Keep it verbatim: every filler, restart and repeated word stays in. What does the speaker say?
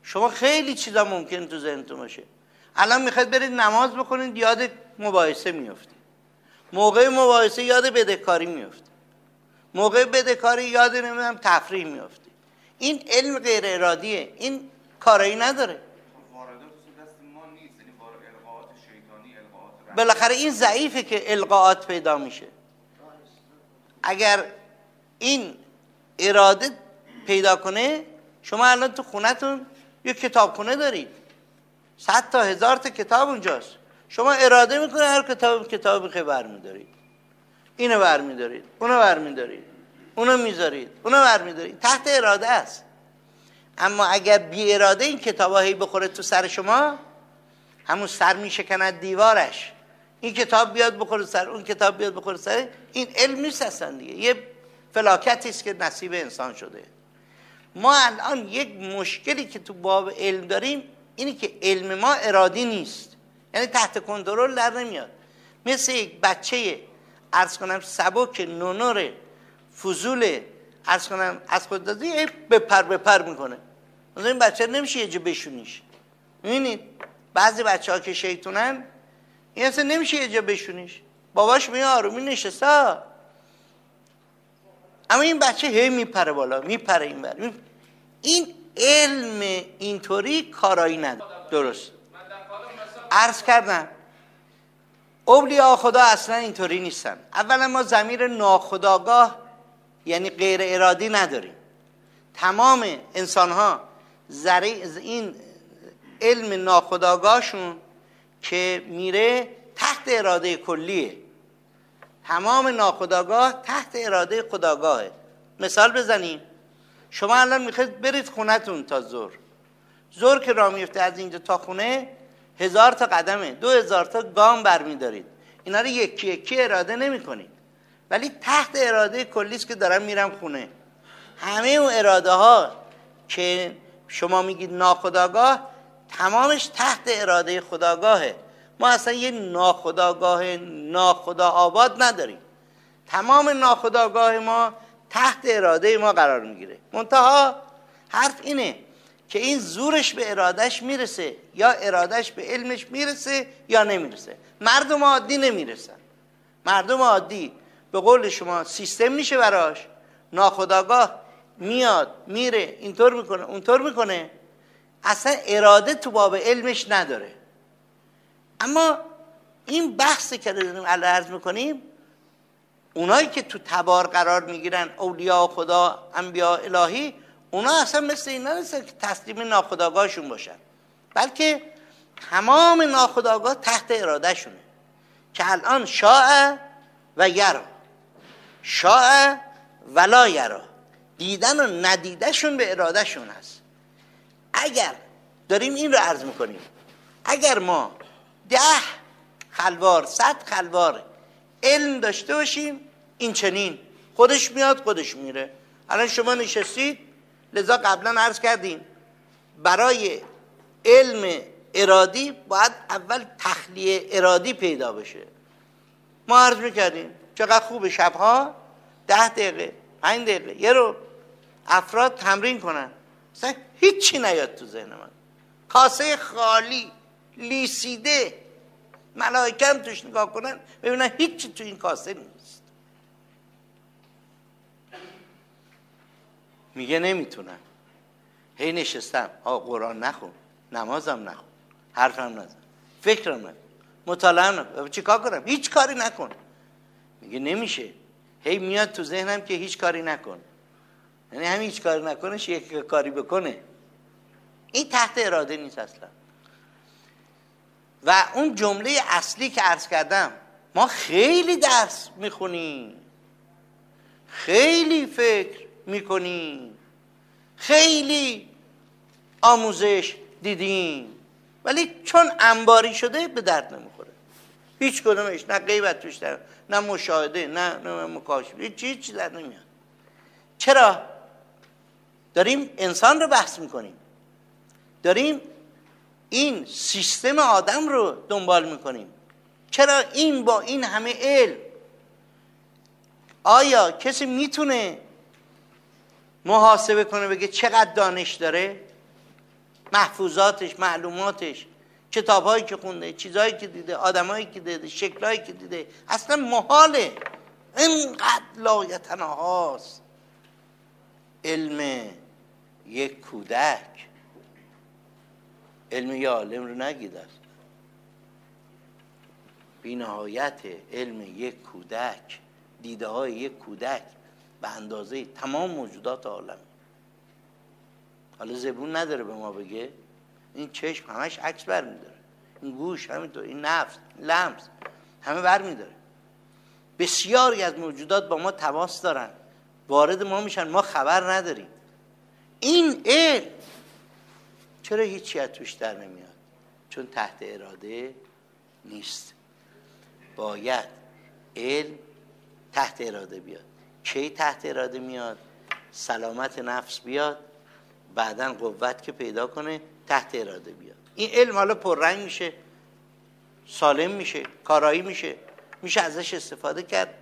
شما خیلی چیزا ممکن تو ذهنتون باشه. الان میخواید برید نماز بخونید، یاد مباحثه میافتید. موقع مباحثه یاد بدهکاری میافتید. موقع بدهکاری یاد نمیدونم تفریح میافتید. این علم غیر ارادیه، این کارایی نداره. بالاخره این ضعیفه که القاءات پیدا میشه. اگر این اراده پیدا کنه، شما الان تو خونتون یک کتابخونه دارید، صد تا هزار تا کتاب اونجاست. شما اراده میکنه هر کتاب کتاب بخیر برمیدارید، اینو برمیدارید، اونو برمیدارید، اونو میذارید، اونو برمیدارید، تحت اراده است. اما اگر بی اراده این کتابا هی بخوره تو سر شما، همون سر میشکند دیوارش، این کتاب بیاد بخوره سر اون کتاب بیاد بخوره سر، این علم نیست اصلا دیگه، یه فلاکتی است که نصیب انسان شده. ما الان یک مشکلی که تو باب علم داریم اینی که علم ما ارادی نیست، یعنی تحت کنترل در نمیاد. مثل یک بچه عرض کنم سبک نونور فضول عرض کنم از خود دادی بپر بپر میکنه، مثلا این بچه نمیشه یه جا بشونیش. میبینید بعضی بچه ها که شیطونن، این اصلا نمیشه یه جا بشونیش، باباش میگه آرومی نشسته، اما این بچه هی میپره بالا، میپره این بر می... این علم اینطوری کارایی نداره. درست عرض کردم اولیاء خدا اصلا اینطوری نیستن. اولا ما ضمیر ناخودآگاه یعنی غیر ارادی نداریم. تمام انسان ها این علم ناخودآگاهشون که میره تحت اراده کلیه، تمام ناخودآگاه تحت اراده خودآگاهه. مثال بزنیم، شما الان میخواید برید خونتون تا ظهر، ظهر که راه میفته از اینجا تا خونه هزار تا قدمه، دو هزار تا گام برمیدارید، اینا رو یکی یکی اراده نمی کنید، ولی تحت اراده کلیست که دارم میرم خونه. همه اون اراده ها که شما میگید ناخودآگاه، تمامش تحت اراده خودآگاهه. ما اصلا یه ناخودآگاه ناخدا آباد نداریم، تمام ناخودآگاه ما تحت اراده ما قرار میگیره. منتها حرف اینه که این زورش به ارادش میرسه یا ارادش به علمش میرسه یا نمیرسه. مردم عادی نمیرسن. مردم عادی به قول شما سیستم میشه براش، ناخودآگاه میاد میره اینطور میکنه اونطور میکنه، اصلا اراده تو باب علمش نداره. اما این بحثی که داریم عرض میکنیم، اونایی که تو تبار قرار میگیرن، اولیاء خدا، انبیاء الهی، اونا اصلا مثل اینا نیستن که تسلیم ناخودآگاهشون باشن، بلکه تمام ناخودآگاه تحت اراده شونه که الان شاء و یرا، شاء ولا یرا، دیدن و ندیده شون به اراده شون هست. اگر داریم این رو عرض میکنیم، اگر ما ده خلوار صد خلوار علم داشته باشیم، این چنین خودش میاد خودش میره. الان شما نشستید، لذا قبلا عرض کردیم برای علم ارادی باید اول تخلیه ارادی پیدا بشه. ما عرض میکردیم چقدر خوبه شبها ده دقیقه پنج دقیقه یه رو افراد تمرین کنن، اصلا هیچی نیاد تو ذهن من، کاسه خالی لیسیده، ملائکه هم توش نگاه کنن ببینن هیچی تو این کاسه نیست. میگه نمیتونم، هی نشستم، آقا قرآن نخون، نمازم نخون، حرفم نزن، فکرم نکن، مطالعه نکن، چی کار کنم؟ هیچ کاری نکن. میگه نمیشه، هی میاد تو ذهنم که هیچ کاری نکن، یعنی هم هیچ کاری نکنه یک کاری بکنه. این تحت اراده نیست اصلا. و اون جمله اصلی که عرض کردم، ما خیلی درس میخونیم، خیلی فکر میکنیم، خیلی آموزش دیدیم، ولی چون انباری شده به درد نمیخوره. هیچ کدومش، نه غیبت توش در، نه مشاهده، نه, نه مکاشفه، هیچ چیزی در نمیاد. چرا؟ داریم انسان رو بحث میکنیم، داریم این سیستم آدم رو دنبال میکنیم. چرا این با این همه علم، آیا کسی میتونه محاسبه کنه بگه چقدر دانش داره؟ محفوظاتش، معلوماتش، کتابهایی که خونده، چیزهایی که دیده، آدمایی که دیده، شکلهایی که دیده، اصلا محاله. اینقدر لایتناهاست علم یک کودک. علم یه عالم رو نگید است، بی نهایت علم یک کودک، دیده های یک کودک به اندازه تمام موجودات عالم. حالا زبون نداره به ما بگه، این چشم همش عکس بر میداره، این گوش همینطور، این نفس، این لمس همه بر میداره. بسیاری از موجودات با ما تماس دارن، وارد ما میشن، ما خبر نداریم. این علم چرا هیچی از توش در نمیاد؟ چون تحت اراده نیست. باید علم تحت اراده بیاد. کی تحت اراده میاد؟ سلامت نفس بیاد، بعدن قوت که پیدا کنه تحت اراده بیاد. این علم حالا پررنگ میشه، سالم میشه، کارایی میشه، میشه ازش استفاده کرد.